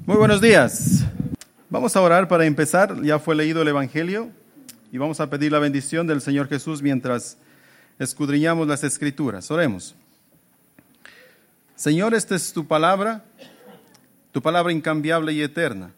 Muy buenos días. Vamos a orar para empezar. Ya fue leído el Evangelio y vamos a pedir la bendición del Señor Jesús mientras escudriñamos las Escrituras. Oremos. Señor, esta es tu palabra incambiable y eterna.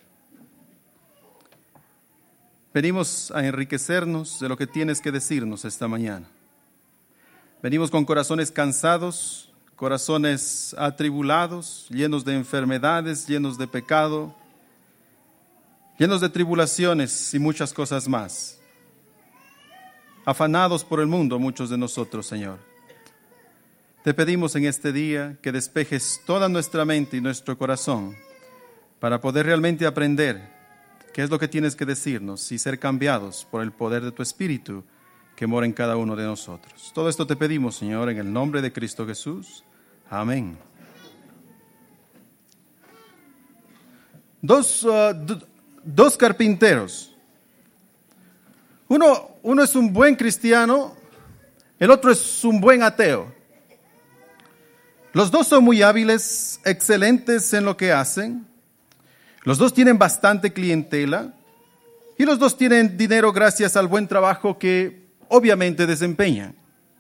Venimos a enriquecernos de lo que tienes que decirnos esta mañana. Venimos con corazones cansados, corazones atribulados, llenos de enfermedades, llenos de pecado, llenos de tribulaciones y muchas cosas más. Afanados por el mundo muchos de nosotros, Señor. Te pedimos en este día que despejes toda nuestra mente y nuestro corazón para poder realmente aprender qué es lo que tienes que decirnos y ser cambiados por el poder de tu Espíritu que mora en cada uno de nosotros. Todo esto te pedimos, Señor, en el nombre de Cristo Jesús. Amén. Dos carpinteros. Uno es un buen cristiano, el otro es un buen ateo. Los dos son muy hábiles, excelentes en lo que hacen. Los dos tienen bastante clientela y los dos tienen dinero gracias al buen trabajo que obviamente desempeñan.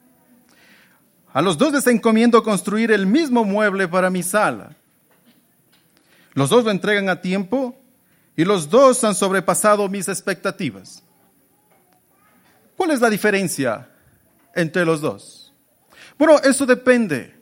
A los dos les encomiendo construir el mismo mueble para mi sala. Los dos lo entregan a tiempo y los dos han sobrepasado mis expectativas. ¿Cuál es la diferencia entre los dos? Bueno, eso depende.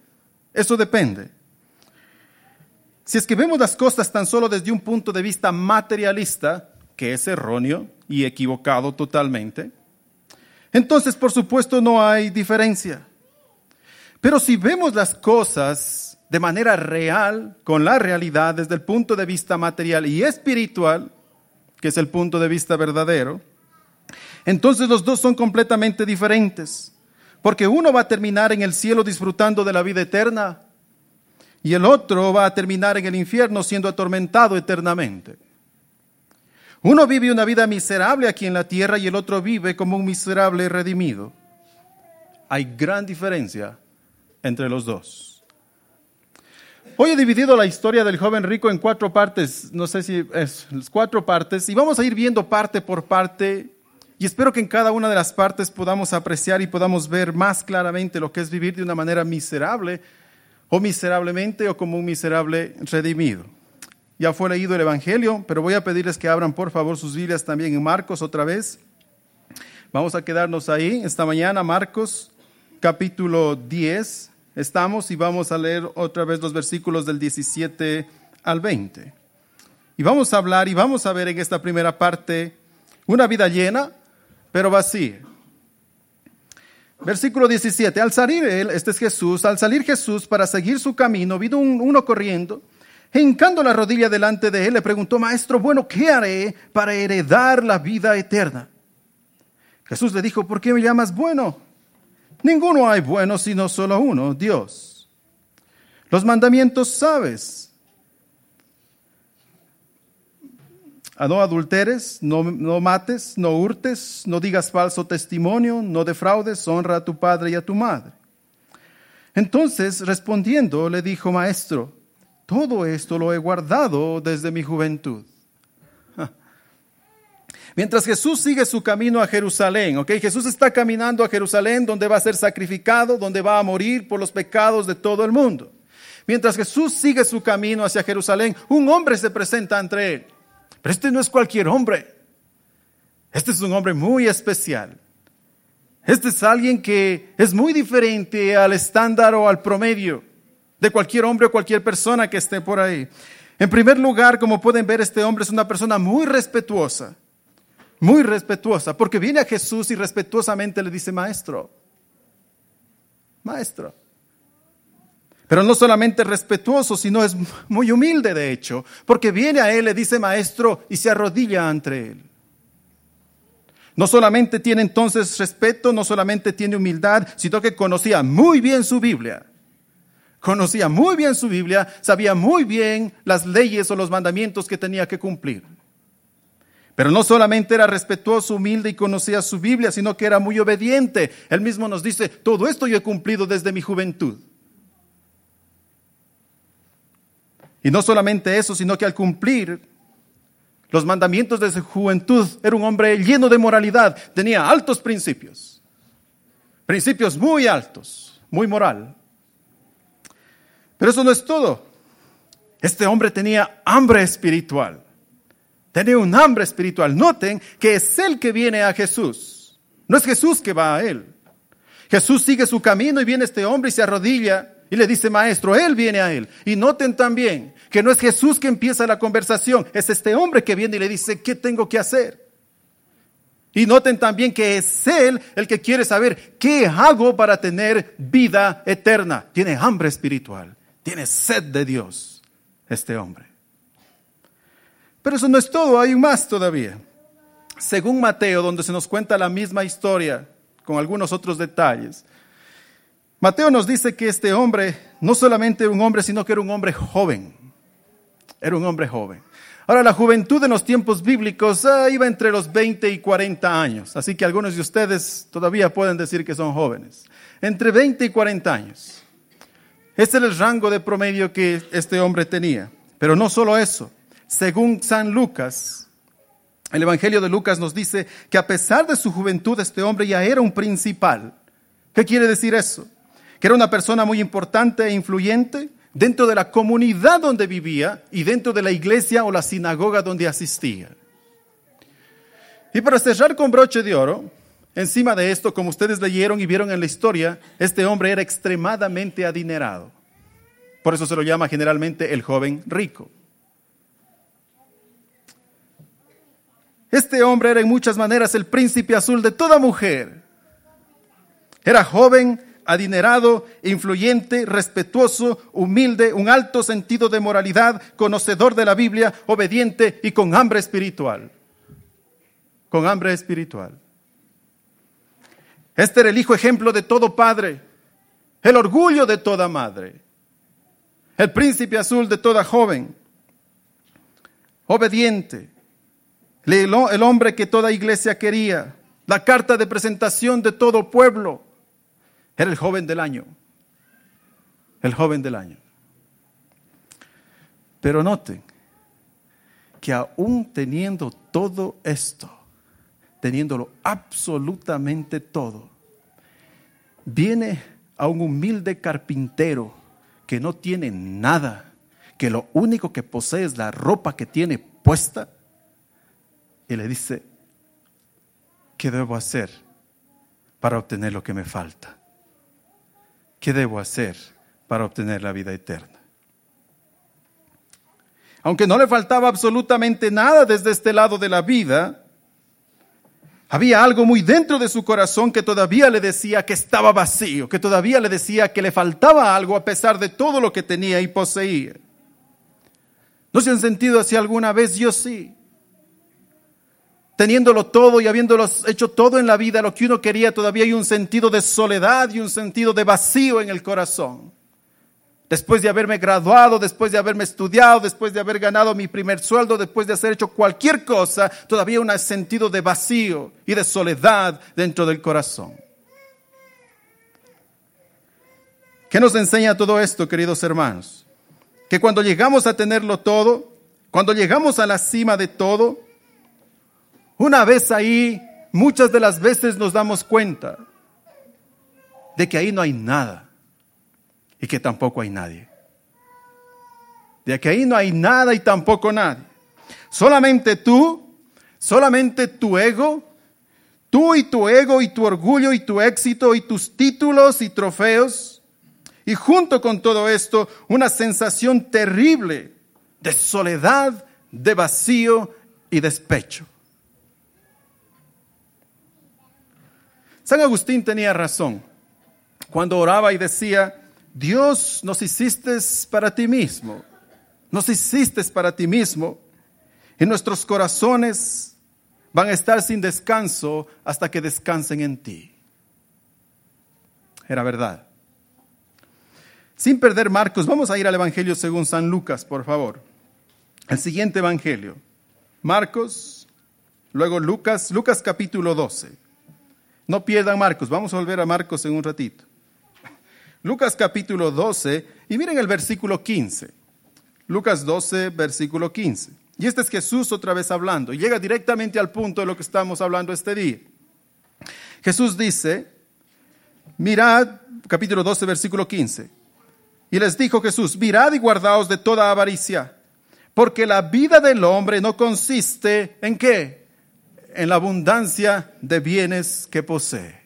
Si es que vemos las cosas tan solo desde un punto de vista materialista, que es erróneo y equivocado totalmente, entonces por supuesto no hay diferencia. Pero si vemos las cosas de manera real, con la realidad desde el punto de vista material y espiritual, que es el punto de vista verdadero, entonces los dos son completamente diferentes. Porque uno va a terminar en el cielo disfrutando de la vida eterna y el otro va a terminar en el infierno siendo atormentado eternamente. Uno vive una vida miserable aquí en la tierra y el otro vive como un miserable redimido. Hay gran diferencia entre los dos. Hoy he dividido la historia del joven rico en 4 partes, no sé si es 4 partes, y vamos a ir viendo parte por parte, y espero que en cada una de las partes podamos apreciar y podamos ver más claramente lo que es vivir de una manera miserable, o miserablemente, o como un miserable redimido. Ya fue leído el Evangelio, pero voy a pedirles que abran por favor sus Biblias también en Marcos otra vez. Vamos a quedarnos ahí esta mañana, Marcos capítulo 10. Estamos y vamos a leer otra vez los versículos del 17 al 20. Y vamos a hablar y vamos a ver en esta primera parte una vida llena, pero vacía. Versículo 17. Al salir él, este es Jesús, al salir Jesús para seguir su camino, vino uno corriendo, e hincando la rodilla delante de él, le preguntó: Maestro, bueno, ¿qué haré para heredar la vida eterna? Jesús le dijo: ¿por qué me llamas bueno? Ninguno hay bueno sino solo uno, Dios. Los mandamientos sabes. No adulteres, no mates, no hurtes, no digas falso testimonio, no defraudes, honra a tu padre y a tu madre. Entonces, respondiendo, le dijo: Maestro, todo esto lo he guardado desde mi juventud. Mientras Jesús sigue su camino a Jerusalén, Jesús está caminando a Jerusalén, donde va a ser sacrificado, donde va a morir por los pecados de todo el mundo. Mientras Jesús sigue su camino hacia Jerusalén, un hombre se presenta ante él. Pero este no es cualquier hombre. Este es un hombre muy especial. Este es alguien que es muy diferente al estándar o al promedio de cualquier hombre o cualquier persona que esté por ahí. En primer lugar, como pueden ver, este hombre es una persona muy respetuosa, porque viene a Jesús y respetuosamente le dice: Maestro. Pero no solamente respetuoso, sino es muy humilde de hecho, porque viene a él, le dice Maestro y se arrodilla ante él. No solamente tiene entonces respeto, no solamente tiene humildad, sino que conocía muy bien su Biblia. Sabía muy bien las leyes o los mandamientos que tenía que cumplir. Pero no solamente era respetuoso, humilde y conocía su Biblia, sino que era muy obediente. Él mismo nos dice: todo esto yo he cumplido desde mi juventud. Y no solamente eso, sino que al cumplir los mandamientos de su juventud, era un hombre lleno de moralidad, tenía altos principios muy altos, muy moral. Pero eso no es todo. Este hombre tenía hambre espiritual. Tenía un hambre espiritual. Noten que es él que viene a Jesús. No es Jesús que va a él. Jesús sigue su camino y viene este hombre y se arrodilla y le dice, maestro, él viene a él. Y noten también que no es Jesús que empieza la conversación, es este hombre que viene y le dice, ¿qué tengo que hacer? Y noten también que es él el que quiere saber, ¿qué hago para tener vida eterna? Tiene hambre espiritual, tiene sed de Dios, este hombre. Pero eso no es todo, hay más todavía. Según Mateo, donde se nos cuenta la misma historia, con algunos otros detalles, Mateo nos dice que este hombre no solamente era un hombre, sino que era un hombre joven. Era un hombre joven. Ahora, la juventud en los tiempos bíblicos iba entre los 20 y 40 años. Así que algunos de ustedes todavía pueden decir que son jóvenes. Entre 20 y 40 años. Este era el rango de promedio que este hombre tenía. Pero no solo eso. Según San Lucas, el Evangelio de Lucas nos dice que a pesar de su juventud, este hombre ya era un principal. ¿Qué quiere decir eso? Que era una persona muy importante e influyente dentro de la comunidad donde vivía y dentro de la iglesia o la sinagoga donde asistía. Y para cerrar con broche de oro, encima de esto, como ustedes leyeron y vieron en la historia, este hombre era extremadamente adinerado. Por eso se lo llama generalmente el joven rico. Este hombre era en muchas maneras el príncipe azul de toda mujer. Era joven, adinerado, influyente, respetuoso, humilde, un alto sentido de moralidad, conocedor de la Biblia, obediente y con hambre espiritual. Con hambre espiritual. Este era el hijo ejemplo de todo padre, el orgullo de toda madre, el príncipe azul de toda joven, obediente, el hombre que toda iglesia quería, la carta de presentación de todo pueblo. Era el joven del año. El joven del año. Pero noten que aún teniendo todo esto, teniéndolo absolutamente todo, viene a un humilde carpintero que no tiene nada, que lo único que posee es la ropa que tiene puesta, y le dice, ¿qué debo hacer para obtener lo que me falta? ¿Qué debo hacer para obtener la vida eterna? Aunque no le faltaba absolutamente nada desde este lado de la vida, había algo muy dentro de su corazón que todavía le decía que estaba vacío, que todavía le decía que le faltaba algo a pesar de todo lo que tenía y poseía. ¿No se han sentido así alguna vez? Yo sí. Teniéndolo todo y habiéndolo hecho todo en la vida, lo que uno quería, todavía hay un sentido de soledad y un sentido de vacío en el corazón. Después de haberme graduado, después de haberme estudiado, después de haber ganado mi primer sueldo, después de haber hecho cualquier cosa, todavía un sentido de vacío y de soledad dentro del corazón. ¿Qué nos enseña todo esto, queridos hermanos? Que cuando llegamos a tenerlo todo, cuando llegamos a la cima de todo, una vez ahí, muchas de las veces nos damos cuenta de que ahí no hay nada y que tampoco hay nadie. De que ahí no hay nada y tampoco nadie. Solamente tú, solamente tu ego, tú y tu ego y tu orgullo y tu éxito y tus títulos y trofeos. Y junto con todo esto, una sensación terrible de soledad, de vacío y despecho. San Agustín tenía razón cuando oraba y decía, Dios, nos hiciste para ti mismo, nos hiciste para ti mismo, y nuestros corazones van a estar sin descanso hasta que descansen en ti. Era verdad. Sin perder Marcos, vamos a ir al Evangelio según San Lucas, por favor. El siguiente Evangelio, Marcos, luego Lucas capítulo 12. No pierdan Marcos, vamos a volver a Marcos en un ratito. Lucas capítulo 12, y miren el versículo 15. Lucas 12, versículo 15. Y este es Jesús otra vez hablando. Y llega directamente al punto de lo que estamos hablando este día. Jesús dice, mirad, capítulo 12, versículo 15. Y les dijo Jesús, mirad y guardaos de toda avaricia, porque la vida del hombre no consiste ¿en qué? En la abundancia de bienes que posee.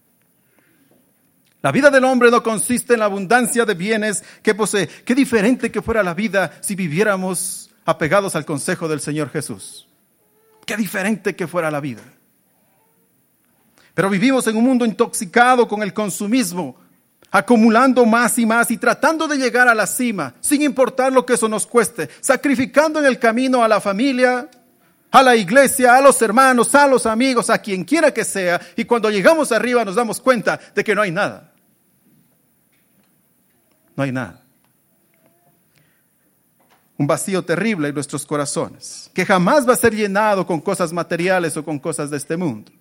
La vida del hombre no consiste en la abundancia de bienes que posee. Qué diferente que fuera la vida si viviéramos apegados al consejo del Señor Jesús. Qué diferente que fuera la vida. Pero vivimos en un mundo intoxicado con el consumismo, acumulando más y más y tratando de llegar a la cima, sin importar lo que eso nos cueste, sacrificando en el camino a la familia, a la iglesia, a los hermanos, a los amigos, a quien quiera que sea, y cuando llegamos arriba nos damos cuenta de que no hay nada. No hay nada. Un vacío terrible en nuestros corazones, que jamás va a ser llenado con cosas materiales o con cosas de este mundo.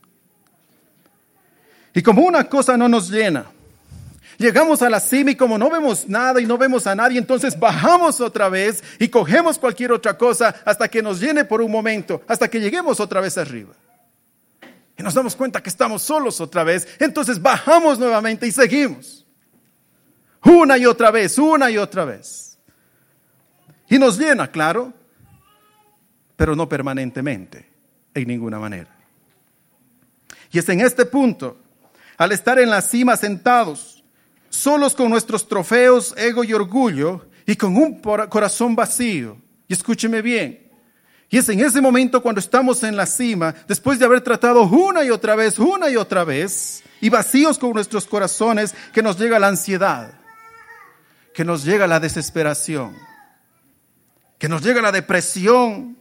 Y como una cosa no nos llena, llegamos a la cima y como no vemos nada y no vemos a nadie, entonces bajamos otra vez y cogemos cualquier otra cosa hasta que nos llene por un momento, hasta que lleguemos otra vez arriba. Y nos damos cuenta que estamos solos otra vez, entonces bajamos nuevamente y seguimos. Una y otra vez, una y otra vez. Y nos llena, claro, pero no permanentemente, en ninguna manera. Y es en este punto, al estar en la cima sentados, solos con nuestros trofeos, ego y orgullo, y con un corazón vacío. Y escúcheme bien, y es en ese momento cuando estamos en la cima, después de haber tratado una y otra vez, y vacíos con nuestros corazones, que nos llega la ansiedad, que nos llega la desesperación, que nos llega la depresión.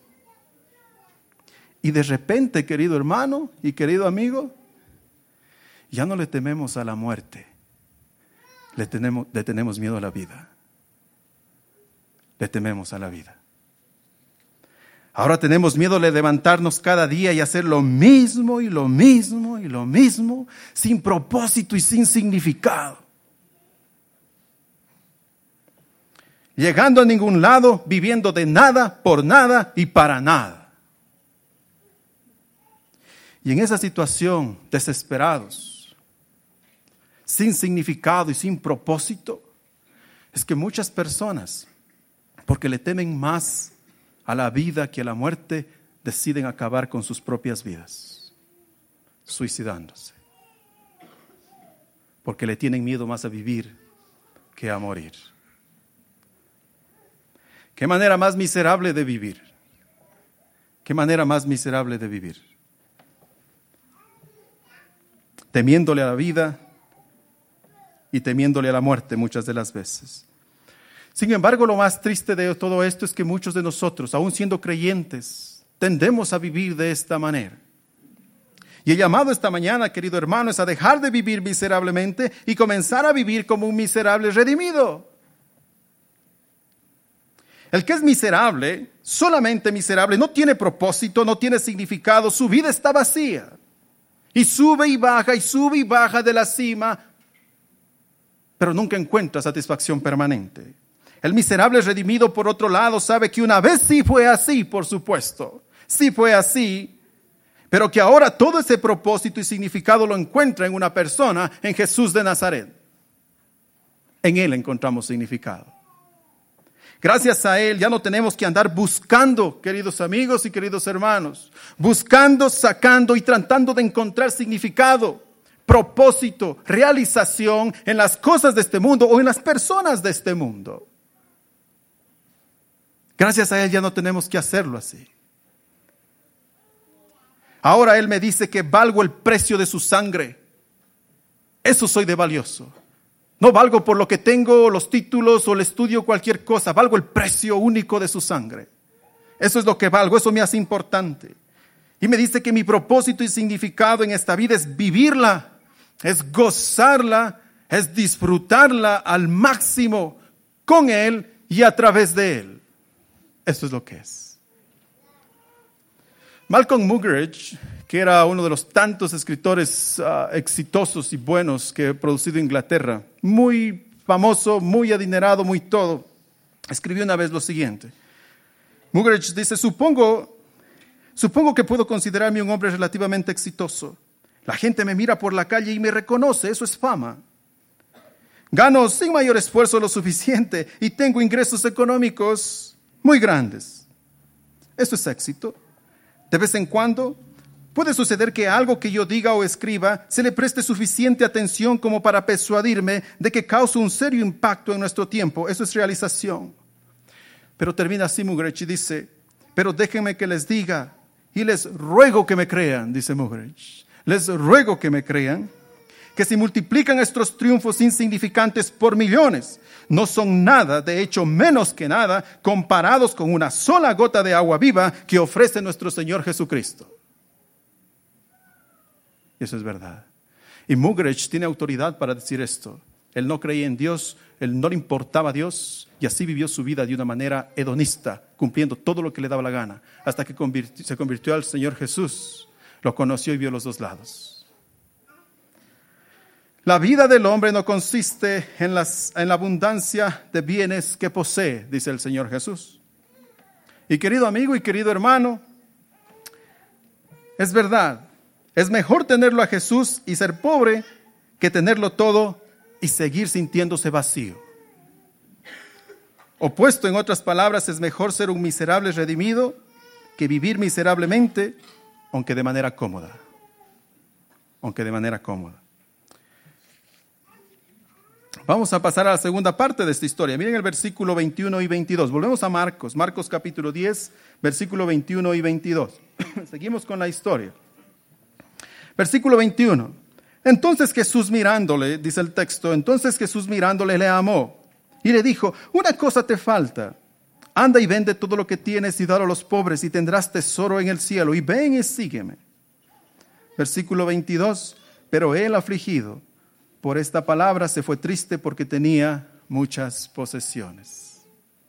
Y de repente, querido hermano y querido amigo, ya no le tememos a la muerte. Le tenemos miedo a la vida. Le tememos a la vida. Ahora tenemos miedo de levantarnos cada día y hacer lo mismo y lo mismo y lo mismo, sin propósito y sin significado. Llegando a ningún lado, viviendo de nada, por nada y para nada. Y en esa situación, desesperados, sin significado y sin propósito, es que muchas personas, porque le temen más a la vida que a la muerte, deciden acabar con sus propias vidas, suicidándose, porque le tienen miedo más a vivir que a morir. ¿Qué manera más miserable de vivir? ¿Qué manera más miserable de vivir? Temiéndole a la vida y temiéndole a la muerte muchas de las veces. Sin embargo, lo más triste de todo esto es que muchos de nosotros, aún siendo creyentes, tendemos a vivir de esta manera. Y el llamado esta mañana, querido hermano, es a dejar de vivir miserablemente y comenzar a vivir como un miserable redimido. El que es miserable, solamente miserable, no tiene propósito, no tiene significado, su vida está vacía. Y sube y baja de la cima, pero nunca encuentra satisfacción permanente. El miserable redimido, por otro lado, sabe que una vez sí fue así, por supuesto. Sí fue así, pero que ahora todo ese propósito y significado lo encuentra en una persona, en Jesús de Nazaret. En Él encontramos significado. Gracias a Él ya no tenemos que andar buscando, queridos amigos y queridos hermanos, buscando, sacando y tratando de encontrar significado, propósito, realización en las cosas de este mundo o en las personas de este mundo. Gracias a Él ya no tenemos que hacerlo así. Ahora Él me dice que valgo el precio de su sangre. Eso soy de valioso. No valgo por lo que tengo, los títulos o el estudio, cualquier cosa. Valgo el precio único de su sangre. Eso es lo que valgo, eso me hace importante. Y me dice que mi propósito y significado en esta vida es vivirla, es gozarla, es disfrutarla al máximo con Él y a través de Él. Eso es lo que es. Malcolm Muggeridge, que era uno de los tantos escritores exitosos y buenos que ha producido Inglaterra, muy famoso, muy adinerado, muy todo. escribió una vez lo siguiente. Muggeridge dice, supongo que puedo considerarme un hombre relativamente exitoso. La gente me mira por la calle y me reconoce, eso es fama. Gano sin mayor esfuerzo lo suficiente y tengo ingresos económicos muy grandes. Eso es éxito. De vez en cuando puede suceder que algo que yo diga o escriba se le preste suficiente atención como para persuadirme de que causa un serio impacto en nuestro tiempo. Eso es realización. Pero termina así Muggeridge y dice, pero déjenme que les diga y les ruego que me crean, dice Muggeridge. Les ruego que me crean que si multiplican estos triunfos insignificantes por millones, no son nada, de hecho menos que nada, comparados con una sola gota de agua viva que ofrece nuestro Señor Jesucristo. Y eso es verdad. Y Muggeridge tiene autoridad para decir esto. Él no creía en Dios, él no le importaba a Dios y así vivió su vida de una manera hedonista, cumpliendo todo lo que le daba la gana, hasta que se convirtió al Señor Jesús. Lo conoció y vio los dos lados. La vida del hombre no consiste en la abundancia de bienes que posee, dice el Señor Jesús. Y querido amigo y querido hermano, es verdad, es mejor tenerlo a Jesús y ser pobre que tenerlo todo y seguir sintiéndose vacío. Opuesto, en otras palabras, es mejor ser un miserable redimido que vivir miserablemente, aunque de manera cómoda. Vamos a pasar a la segunda parte de esta historia. Miren el versículo 21 y 22. Volvemos a Marcos capítulo 10, versículo 21 y 22. Seguimos con la historia. Versículo 21. Entonces Jesús mirándole, dice el texto, entonces Jesús mirándole le amó y le dijo, una cosa te falta. Anda y vende todo lo que tienes y dalo a los pobres y tendrás tesoro en el cielo. Y ven y sígueme. Versículo 22. Pero él afligido por esta palabra se fue triste porque tenía muchas posesiones.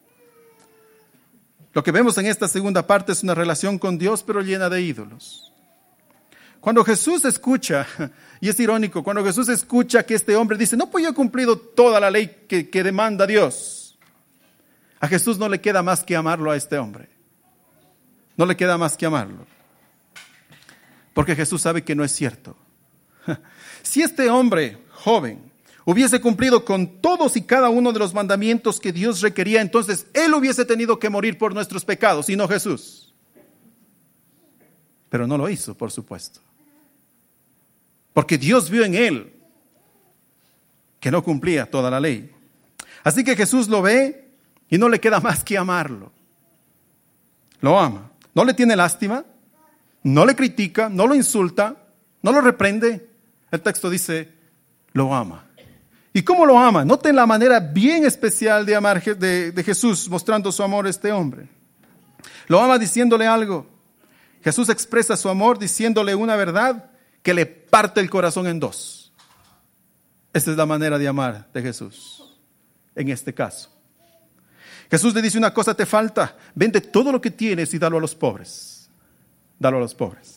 Lo que vemos en esta segunda parte es una relación con Dios, pero llena de ídolos. Cuando Jesús escucha, y es irónico, cuando Jesús escucha que este hombre dice, no, pues yo he cumplido toda la ley que demanda Dios. A Jesús no le queda más que amarlo a este hombre. No le queda más que amarlo. Porque Jesús sabe que no es cierto. Si este hombre joven hubiese cumplido con todos y cada uno de los mandamientos que Dios requería, entonces él hubiese tenido que morir por nuestros pecados y no Jesús. Pero no lo hizo, por supuesto. Porque Dios vio en él que no cumplía toda la ley. Así que Jesús lo ve y no le queda más que amarlo. Lo ama. No le tiene lástima, no le critica, no lo insulta, no lo reprende. El texto dice, lo ama. ¿Y cómo lo ama? Noten la manera bien especial de amar de Jesús, mostrando su amor a este hombre. Lo ama diciéndole algo. Jesús expresa su amor diciéndole una verdad que le parte el corazón en dos. Esa es la manera de amar de Jesús, en este caso. Jesús le dice una cosa te falta, vende todo lo que tienes y dalo a los pobres. Dalo a los pobres.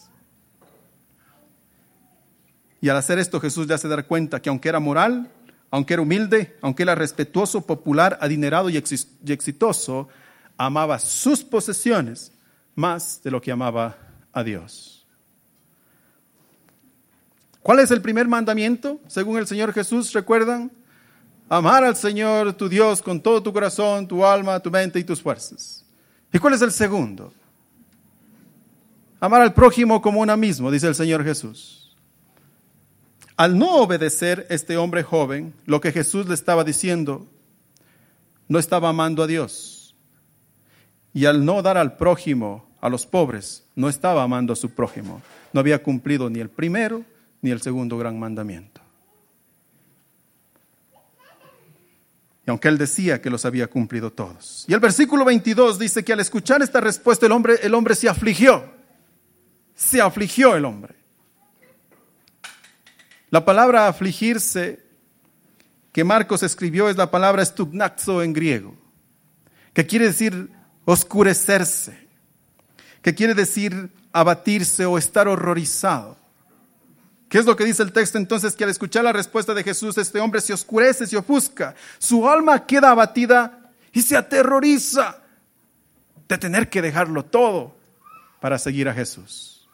Y al hacer esto Jesús le hace dar cuenta que aunque era moral, aunque era humilde, aunque era respetuoso, popular, adinerado y exitoso, amaba sus posesiones más de lo que amaba a Dios. ¿Cuál es el primer mandamiento? Según el Señor Jesús, ¿recuerdan? Amar al Señor tu Dios con todo tu corazón, tu alma, tu mente y tus fuerzas. ¿Y cuál es el segundo? Amar al prójimo como uno mismo, dice el Señor Jesús. Al no obedecer este hombre joven, lo que Jesús le estaba diciendo, no estaba amando a Dios. Y al no dar al prójimo, a los pobres, no estaba amando a su prójimo. No había cumplido ni el primero ni el segundo gran mandamiento. Y aunque él decía que los había cumplido todos. Y el versículo 22 dice que al escuchar esta respuesta el hombre se afligió. Se afligió el hombre. La palabra afligirse que Marcos escribió es la palabra stugnazo en griego, que quiere decir oscurecerse, que quiere decir abatirse o estar horrorizado. ¿Qué es lo que dice el texto entonces? Que al escuchar la respuesta de Jesús, este hombre se oscurece, se ofusca, su alma queda abatida y se aterroriza de tener que dejarlo todo para seguir a Jesús.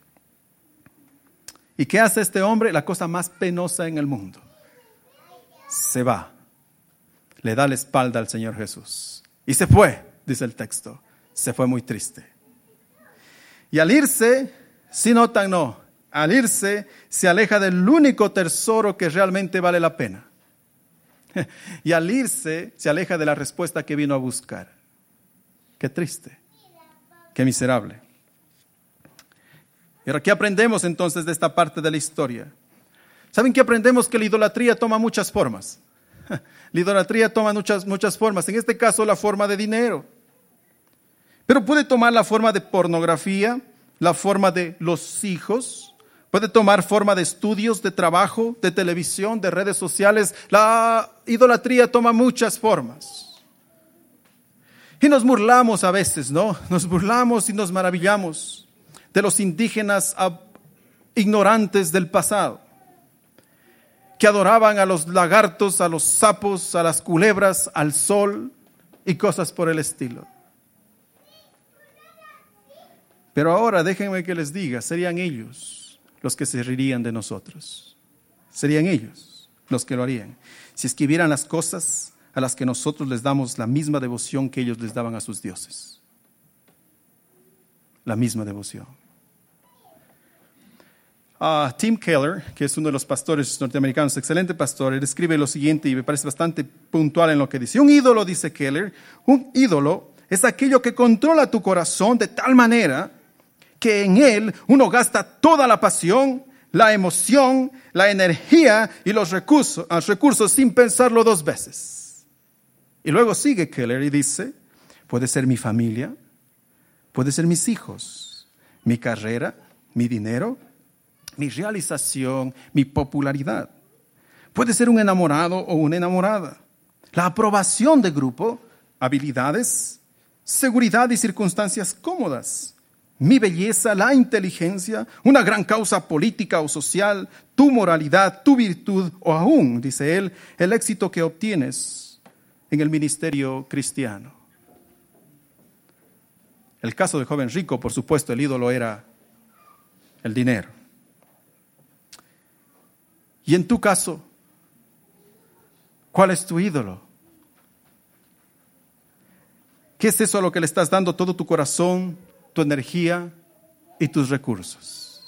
¿Y qué hace este hombre? La cosa más penosa en el mundo. Se va, le da la espalda al Señor Jesús y se fue, dice el texto. Se fue muy triste. Y al irse, si notan, no, al irse se aleja del único tesoro que realmente vale la pena. Y al irse se aleja de la respuesta que vino a buscar. Qué triste, qué miserable. Y ahora, ¿qué aprendemos entonces de esta parte de la historia? ¿Saben qué aprendemos? Que la idolatría toma muchas formas. La idolatría toma muchas formas. En este caso, la forma de dinero. Pero puede tomar la forma de pornografía, la forma de los hijos, puede tomar forma de estudios, de trabajo, de televisión, de redes sociales. La idolatría toma muchas formas. Y nos burlamos a veces, ¿no? Nos burlamos y nos maravillamos de los indígenas ignorantes del pasado, que adoraban a los lagartos, a los sapos, a las culebras, al sol y cosas por el estilo. Pero ahora déjenme que les diga, serían ellos los que se reirían de nosotros. Serían ellos los que lo harían. Si es que vieran las cosas a las que nosotros les damos la misma devoción que ellos les daban a sus dioses. La misma devoción. Tim Keller, que es uno de los pastores norteamericanos, excelente pastor, él escribe lo siguiente y me parece bastante puntual en lo que dice. Un ídolo, dice Keller, un ídolo es aquello que controla tu corazón de tal manera que en él uno gasta toda la pasión, la emoción, la energía y los recursos sin pensarlo dos veces. Y luego sigue Keller y dice, puede ser mi familia, puede ser mis hijos, mi carrera, mi dinero, mi realización, mi popularidad. Puede ser un enamorado o una enamorada. La aprobación de grupo, habilidades, seguridad y circunstancias cómodas. Mi belleza, la inteligencia, una gran causa política o social, tu moralidad, tu virtud o aún, dice él, el éxito que obtienes en el ministerio cristiano. El caso del joven rico, por supuesto, el ídolo era el dinero. Y en tu caso, ¿cuál es tu ídolo? ¿Qué es eso a lo que le estás dando todo tu corazón, tu energía y tus recursos?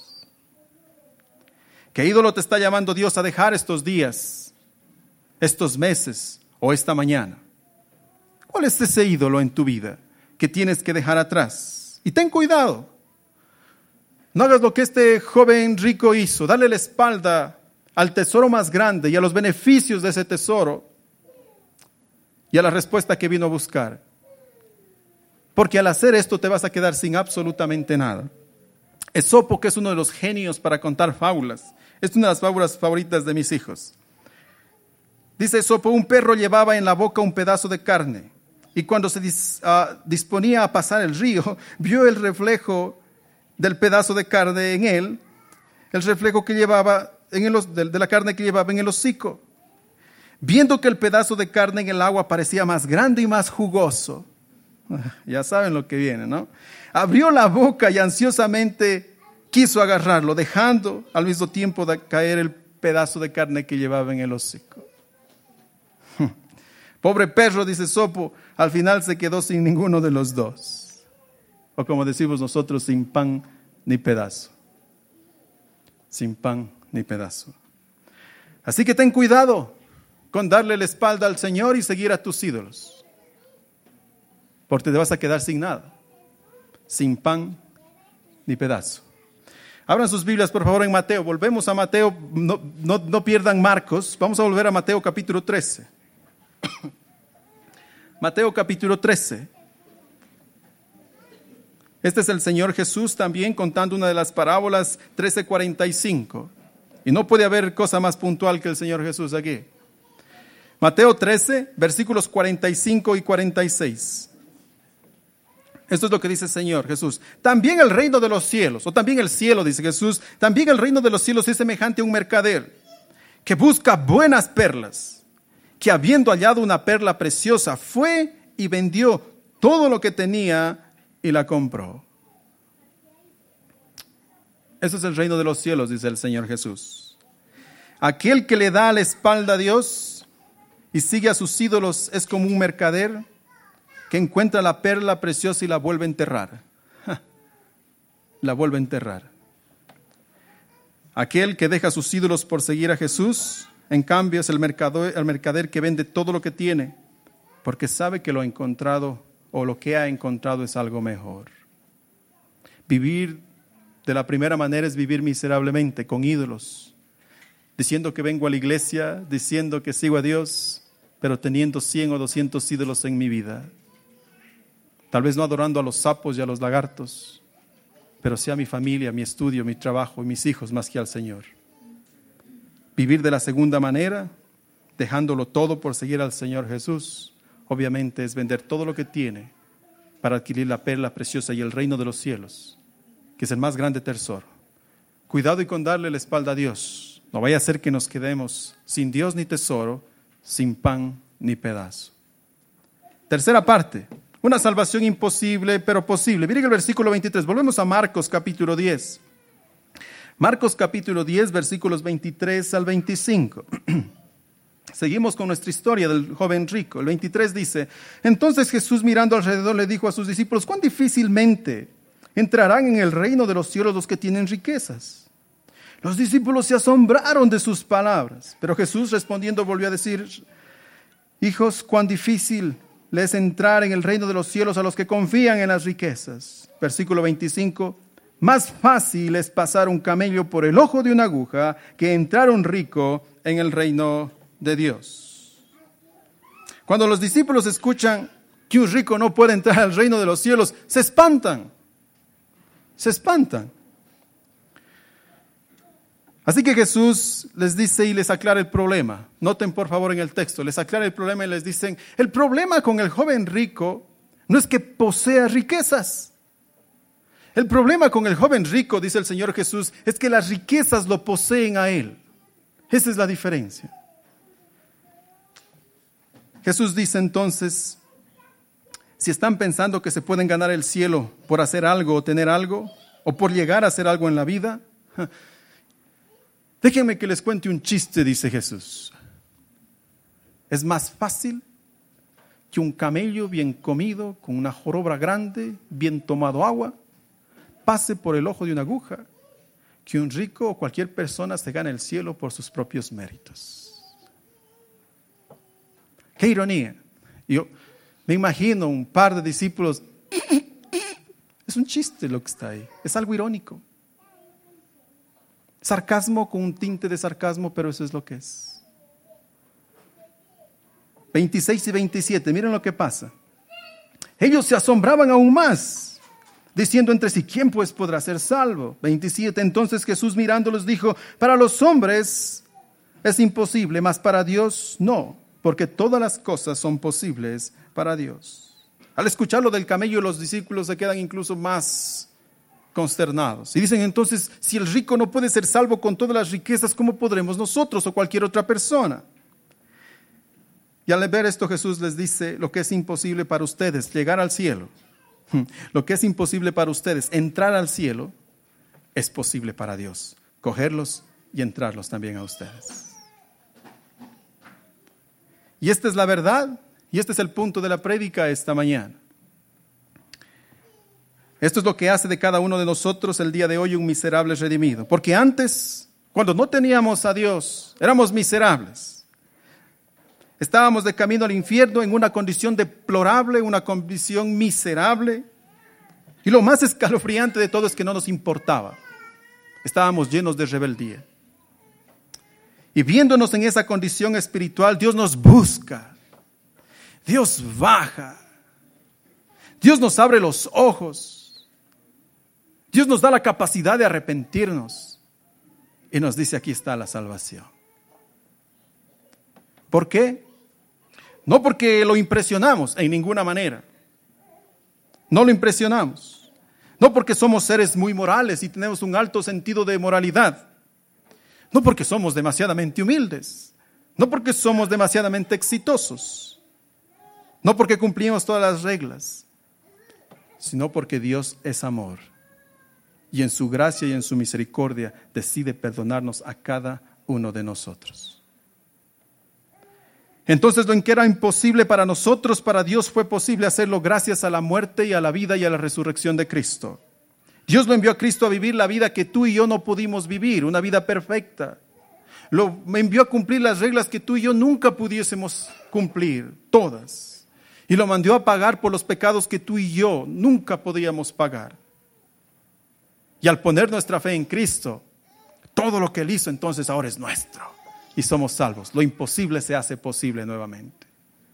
¿Qué ídolo te está llamando Dios a dejar estos días, estos meses o esta mañana? ¿Cuál es ese ídolo en tu vida que tienes que dejar atrás? Y ten cuidado. No hagas lo que este joven rico hizo, darle la espalda al tesoro más grande y a los beneficios de ese tesoro y a la respuesta que vino a buscar. Porque al hacer esto te vas a quedar sin absolutamente nada. Esopo, que es uno de los genios para contar fábulas, es una de las fábulas favoritas de mis hijos. Dice Esopo, un perro llevaba en la boca un pedazo de carne y cuando se disponía a pasar el río, vio el reflejo del pedazo de carne en él, el reflejo que llevaba de la carne que llevaba en el hocico. Viendo que el pedazo de carne en el agua parecía más grande y más jugoso, ya saben lo que viene, ¿no? Abrió la boca y ansiosamente quiso agarrarlo, dejando al mismo tiempo de caer el pedazo de carne que llevaba en el hocico. Pobre perro, dice Esopo, al final se quedó sin ninguno de los dos. O como decimos nosotros, sin pan ni pedazo. Sin pan ni pedazo. Así que ten cuidado con darle la espalda al Señor y seguir a tus ídolos. Porque te vas a quedar sin nada. Sin pan ni pedazo. Abran sus Biblias, por favor, en Mateo. Volvemos a Mateo. No pierdan Marcos. Vamos a volver a Mateo capítulo 13. Mateo capítulo 13. Este es el Señor Jesús también contando una de las parábolas 13:45. Y no puede haber cosa más puntual que el Señor Jesús aquí. Mateo 13, versículos 45 y 46. Esto es lo que dice el Señor Jesús. También el reino de los cielos, o también el cielo, dice Jesús, también el reino de los cielos es semejante a un mercader que busca buenas perlas, que habiendo hallado una perla preciosa, fue y vendió todo lo que tenía y la compró. Ese es el reino de los cielos, dice el Señor Jesús. Aquel que le da la espalda a Dios y sigue a sus ídolos es como un mercader que encuentra la perla preciosa y la vuelve a enterrar. La vuelve a enterrar. Aquel que deja sus ídolos por seguir a Jesús, en cambio, es el mercader que vende todo lo que tiene, porque sabe que lo ha encontrado o lo que ha encontrado es algo mejor. Vivir de la primera manera es vivir miserablemente, con ídolos, diciendo que vengo a la iglesia, diciendo que sigo a Dios, pero teniendo 100 o 200 ídolos en mi vida. Tal vez no adorando a los sapos y a los lagartos, pero sí a mi familia, mi estudio, mi trabajo y mis hijos más que al Señor. Vivir de la segunda manera, dejándolo todo por seguir al Señor Jesús, obviamente es vender todo lo que tiene para adquirir la perla preciosa y el reino de los cielos, que es el más grande tesoro. Cuidado y con darle la espalda a Dios. No vaya a ser que nos quedemos sin Dios ni tesoro, sin pan ni pedazo. Tercera parte, una salvación imposible pero posible. Miren el versículo 23, volvemos a Marcos capítulo 10. Marcos capítulo 10, versículos 23 al 25. Seguimos con nuestra historia del joven rico. El 23 dice: entonces Jesús, mirando alrededor, le dijo a sus discípulos: ¿cuán difícilmente entrarán en el reino de los cielos los que tienen riquezas? Los discípulos se asombraron de sus palabras, pero Jesús respondiendo volvió a decir: hijos, cuán difícil les es entrar en el reino de los cielos a los que confían en las riquezas. Versículo 25: más fácil es pasar un camello por el ojo de una aguja que entrar un rico en el reino de Dios. Cuando los discípulos escuchan que un rico no puede entrar al reino de los cielos, se espantan. Se espantan. Así que Jesús les dice y les aclara el problema. Noten por favor en el texto, les aclara el problema y les dicen: el problema con el joven rico no es que posea riquezas. El problema con el joven rico, dice el Señor Jesús, es que las riquezas lo poseen a él. Esa es la diferencia. Jesús dice entonces: si están pensando que se pueden ganar el cielo por hacer algo o tener algo, o por llegar a hacer algo en la vida, déjenme que les cuente un chiste, dice Jesús. Es más fácil que un camello bien comido, con una joroba grande, bien tomado agua, pase por el ojo de una aguja, que un rico o cualquier persona se gane el cielo por sus propios méritos. ¡Qué ironía! Yo me imagino un par de discípulos. Es un chiste lo que está ahí, es algo irónico. Sarcasmo con un tinte de sarcasmo, pero eso es lo que es. 26 y 27, miren lo que pasa. Ellos se asombraban aún más, diciendo entre sí: ¿quién pues podrá ser salvo? 27, entonces Jesús mirándolos dijo: para los hombres es imposible, mas para Dios no, porque todas las cosas son posibles para Dios. Al escuchar lo del camello, los discípulos se quedan incluso más consternados. Y dicen entonces: si el rico no puede ser salvo con todas las riquezas, ¿cómo podremos nosotros o cualquier otra persona? Y al ver esto, Jesús les dice: lo que es imposible para ustedes, llegar al cielo, lo que es imposible para ustedes, entrar al cielo, es posible para Dios, cogerlos y entrarlos también a ustedes. Y esta es la verdad, y este es el punto de la prédica esta mañana. Esto es lo que hace de cada uno de nosotros el día de hoy un miserable redimido. Porque antes, cuando no teníamos a Dios, éramos miserables. Estábamos de camino al infierno en una condición deplorable, una condición miserable. Y lo más escalofriante de todo es que no nos importaba. Estábamos llenos de rebeldía. Y viéndonos en esa condición espiritual, Dios nos busca. Dios baja. Dios nos abre los ojos. Dios nos da la capacidad de arrepentirnos. Y nos dice: aquí está la salvación. ¿Por qué? No porque lo impresionamos en ninguna manera. No lo impresionamos. No porque somos seres muy morales y tenemos un alto sentido de moralidad. No porque somos demasiadamente humildes. No porque somos demasiadamente exitosos. No porque cumplimos todas las reglas, sino porque Dios es amor. Y en su gracia y en su misericordia decide perdonarnos a cada uno de nosotros. Entonces lo que era imposible para nosotros, para Dios fue posible hacerlo gracias a la muerte y a la vida y a la resurrección de Cristo. Dios lo envió a Cristo a vivir la vida que tú y yo no pudimos vivir, una vida perfecta. Me envió a cumplir las reglas que tú y yo nunca pudiésemos cumplir, todas. Y lo mandó a pagar por los pecados que tú y yo nunca podíamos pagar. Y al poner nuestra fe en Cristo, todo lo que Él hizo entonces ahora es nuestro. Y somos salvos. Lo imposible se hace posible nuevamente.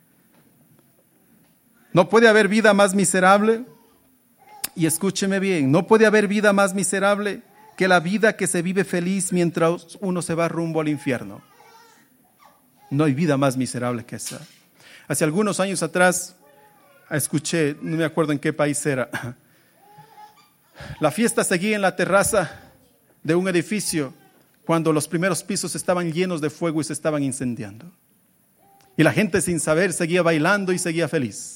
No puede haber vida más miserable. Y escúcheme bien, no puede haber vida más miserable que la vida que se vive feliz mientras uno se va rumbo al infierno. No hay vida más miserable que esa. Hace algunos años atrás escuché, no me acuerdo en qué país era, la fiesta seguía en la terraza de un edificio cuando los primeros pisos estaban llenos de fuego y se estaban incendiando. Y la gente sin saber seguía bailando y seguía feliz.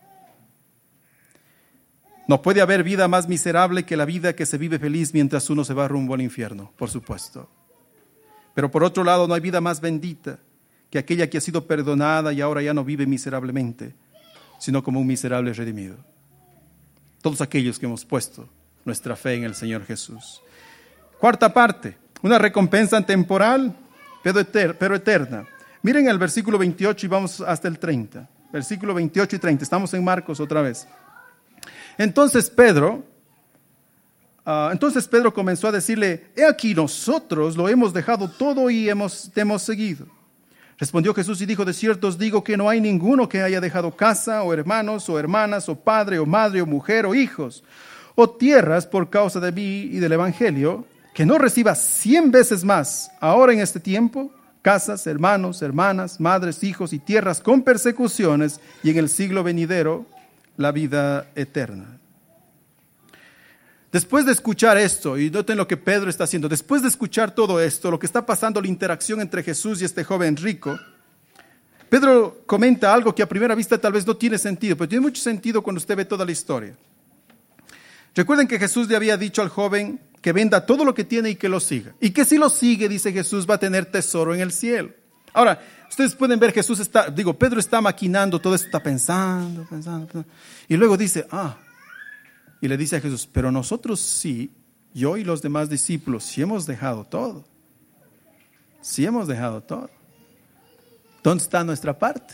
No puede haber vida más miserable que la vida que se vive feliz mientras uno se va rumbo al infierno, por supuesto. Pero por otro lado, no hay vida más bendita que aquella que ha sido perdonada y ahora ya no vive miserablemente, sino como un miserable redimido. Todos aquellos que hemos puesto nuestra fe en el Señor Jesús. Cuarta parte, una recompensa temporal, pero eterna. Miren el versículo 28 y vamos hasta el 30. Versículo 28 y 30, estamos en Marcos otra vez. Entonces Pedro comenzó a decirle: he aquí, nosotros lo hemos dejado todo y te hemos seguido. Respondió Jesús y dijo: de cierto os digo que no hay ninguno que haya dejado casa, o hermanos, o hermanas, o padre, o madre, o mujer, o hijos, o tierras por causa de mí y del evangelio, que no reciba 100 veces más ahora en este tiempo, casas, hermanos, hermanas, madres, hijos y tierras con persecuciones, y en el siglo venidero la vida eterna. Después de escuchar esto, y noten lo que Pedro está haciendo, después de escuchar todo esto, lo que está pasando, la interacción entre Jesús y este joven rico, Pedro comenta algo que a primera vista tal vez no tiene sentido, pero tiene mucho sentido cuando usted ve toda la historia. Recuerden que Jesús le había dicho al joven que venda todo lo que tiene y que lo siga. Y que si lo sigue, dice Jesús, va a tener tesoro en el cielo. Ahora, ustedes pueden ver, Pedro está maquinando todo esto, está pensando. Y luego dice, y le dice a Jesús, pero nosotros sí, yo y los demás discípulos, sí hemos dejado todo. Sí hemos dejado todo. ¿Dónde está nuestra parte?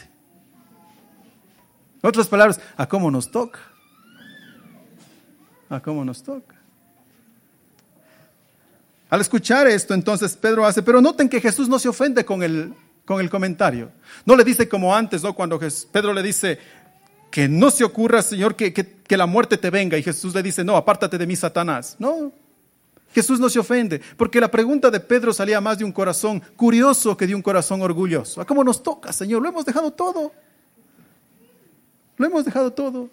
En otras palabras, ¿a cómo nos toca? ¿A cómo nos toca? Al escuchar esto, entonces Pedro hace, pero noten que Jesús no se ofende con el comentario. No le dice como antes, ¿no? Cuando Pedro le dice que no se ocurra, Señor, que la muerte te venga. Y Jesús le dice, no, apártate de mí, Satanás. No, Jesús no se ofende, porque la pregunta de Pedro salía más de un corazón curioso que de un corazón orgulloso. ¿A cómo nos toca, Señor? Lo hemos dejado todo. Lo hemos dejado todo.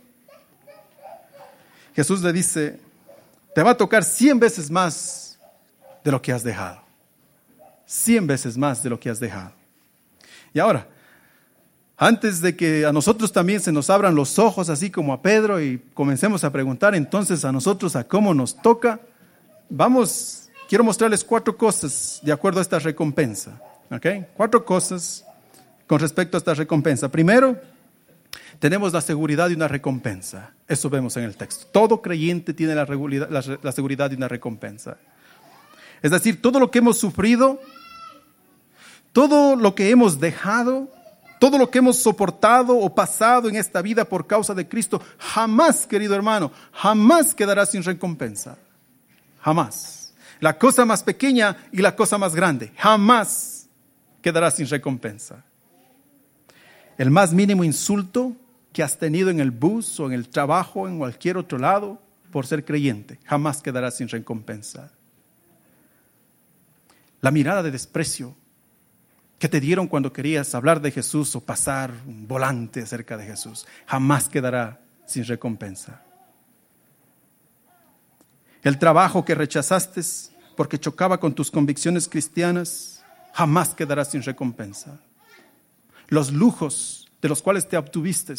Jesús le dice, te va a tocar 100 veces más de lo que has dejado. 100 veces más de lo que has dejado. Y ahora, antes de que a nosotros también se nos abran los ojos, así como a Pedro, y comencemos a preguntar entonces a nosotros a cómo nos toca, quiero mostrarles 4 cosas de acuerdo a esta recompensa. ¿Okay? 4 cosas con respecto a esta recompensa. Primero, tenemos la seguridad de una recompensa. Eso vemos en el texto. Todo creyente tiene la seguridad de una recompensa. Es decir, todo lo que hemos sufrido, todo lo que hemos dejado, todo lo que hemos soportado o pasado en esta vida por causa de Cristo, jamás, querido hermano, jamás quedará sin recompensa. Jamás. La cosa más pequeña y la cosa más grande, jamás quedará sin recompensa. El más mínimo insulto que has tenido en el bus o en el trabajo, en cualquier otro lado, por ser creyente, jamás quedará sin recompensa. La mirada de desprecio que te dieron cuando querías hablar de Jesús o pasar un volante acerca de Jesús, jamás quedará sin recompensa. El trabajo que rechazaste porque chocaba con tus convicciones cristianas, jamás quedará sin recompensa. Los lujos de los cuales te obtuviste,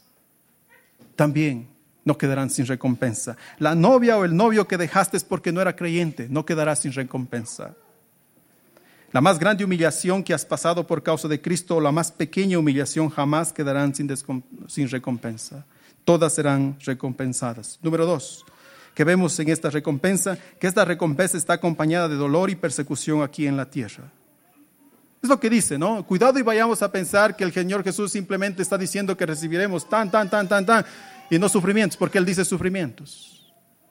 también no quedarán sin recompensa. La novia o el novio que dejaste porque no era creyente, no quedará sin recompensa. La más grande humillación que has pasado por causa de Cristo o la más pequeña humillación jamás quedarán sin recompensa. Todas serán recompensadas. Número 2, que vemos en esta recompensa, que esta recompensa está acompañada de dolor y persecución aquí en la tierra. Es lo que dice, ¿no? Cuidado y vayamos a pensar que el Señor Jesús simplemente está diciendo que recibiremos tan, y no sufrimientos, porque Él dice sufrimientos.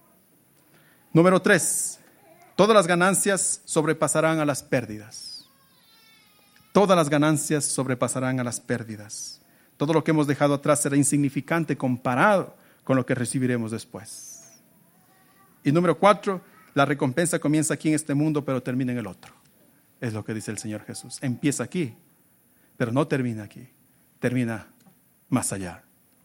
Número 3, todas las ganancias sobrepasarán a las pérdidas. Todas las ganancias sobrepasarán a las pérdidas. Todo lo que hemos dejado atrás será insignificante comparado con lo que recibiremos después. Y número 4, la recompensa comienza aquí en este mundo, pero termina en el otro. Es lo que dice el Señor Jesús. Empieza aquí, pero no termina aquí. Termina más allá.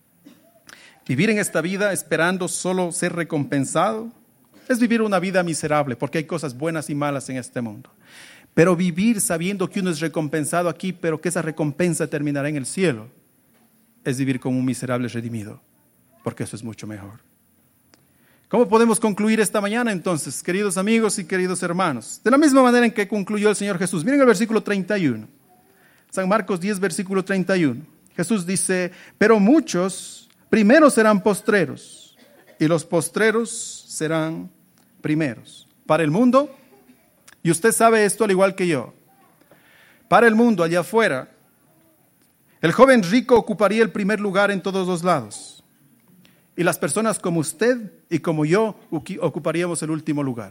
Vivir en esta vida esperando solo ser recompensado es vivir una vida miserable, porque hay cosas buenas y malas en este mundo. Pero vivir sabiendo que uno es recompensado aquí, pero que esa recompensa terminará en el cielo, es vivir como un miserable redimido, porque eso es mucho mejor. ¿Cómo podemos concluir esta mañana entonces, queridos amigos y queridos hermanos? De la misma manera en que concluyó el Señor Jesús. Miren el versículo 31. San Marcos 10, versículo 31. Jesús dice, pero muchos primeros serán postreros y los postreros serán primeros. Para el mundo, y usted sabe esto al igual que yo, para el mundo allá afuera, el joven rico ocuparía el primer lugar en todos los lados. Y las personas como usted y como yo ocuparíamos el último lugar.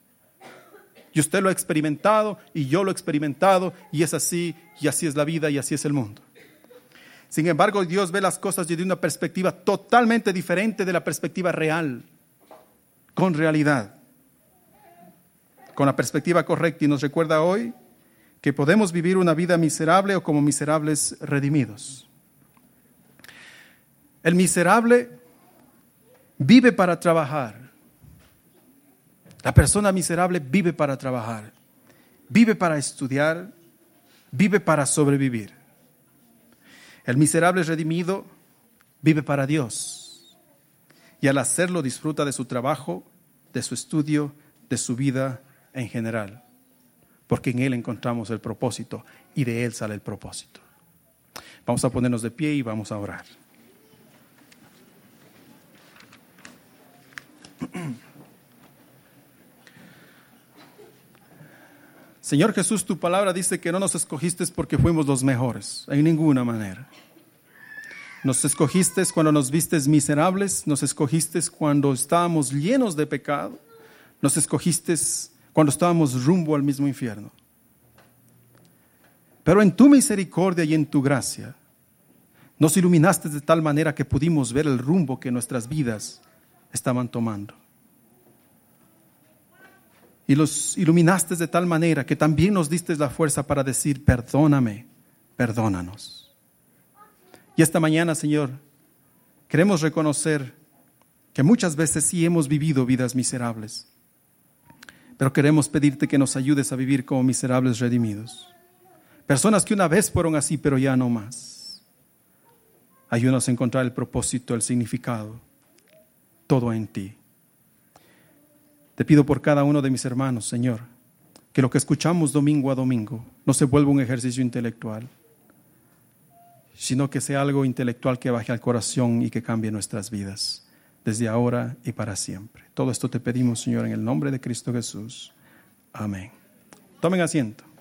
Y usted lo ha experimentado y yo lo he experimentado y es así es la vida y así es el mundo. Sin embargo, Dios ve las cosas desde una perspectiva totalmente diferente de la perspectiva real, con realidad, con la perspectiva correcta, y nos recuerda hoy que podemos vivir una vida miserable o como miserables redimidos. El miserable vive para trabajar. La persona miserable vive para trabajar, vive para estudiar, vive para sobrevivir. El miserable redimido vive para Dios y al hacerlo disfruta de su trabajo, de su estudio, de su vida en general, porque en Él encontramos el propósito y de Él sale el propósito. Vamos a ponernos de pie y vamos a orar. Señor Jesús, tu palabra dice que no nos escogiste porque fuimos los mejores, en ninguna manera. Nos escogiste cuando nos vistes miserables, nos escogiste cuando estábamos llenos de pecado, nos escogiste cuando estábamos rumbo al mismo infierno. Pero en tu misericordia y en tu gracia, nos iluminaste de tal manera que pudimos ver el rumbo que nuestras vidas estaban tomando. Y los iluminaste de tal manera que también nos diste la fuerza para decir, perdóname, perdónanos. Y esta mañana, Señor, queremos reconocer que muchas veces sí hemos vivido vidas miserables, pero queremos pedirte que nos ayudes a vivir como miserables redimidos. Personas que una vez fueron así, pero ya no más. Ayúdanos a encontrar el propósito, el significado, todo en ti. Te pido por cada uno de mis hermanos, Señor, que lo que escuchamos domingo a domingo no se vuelva un ejercicio intelectual, sino que sea algo intelectual que baje al corazón y que cambie nuestras vidas, desde ahora y para siempre. Todo esto te pedimos, Señor, en el nombre de Cristo Jesús. Amén. Tomen asiento.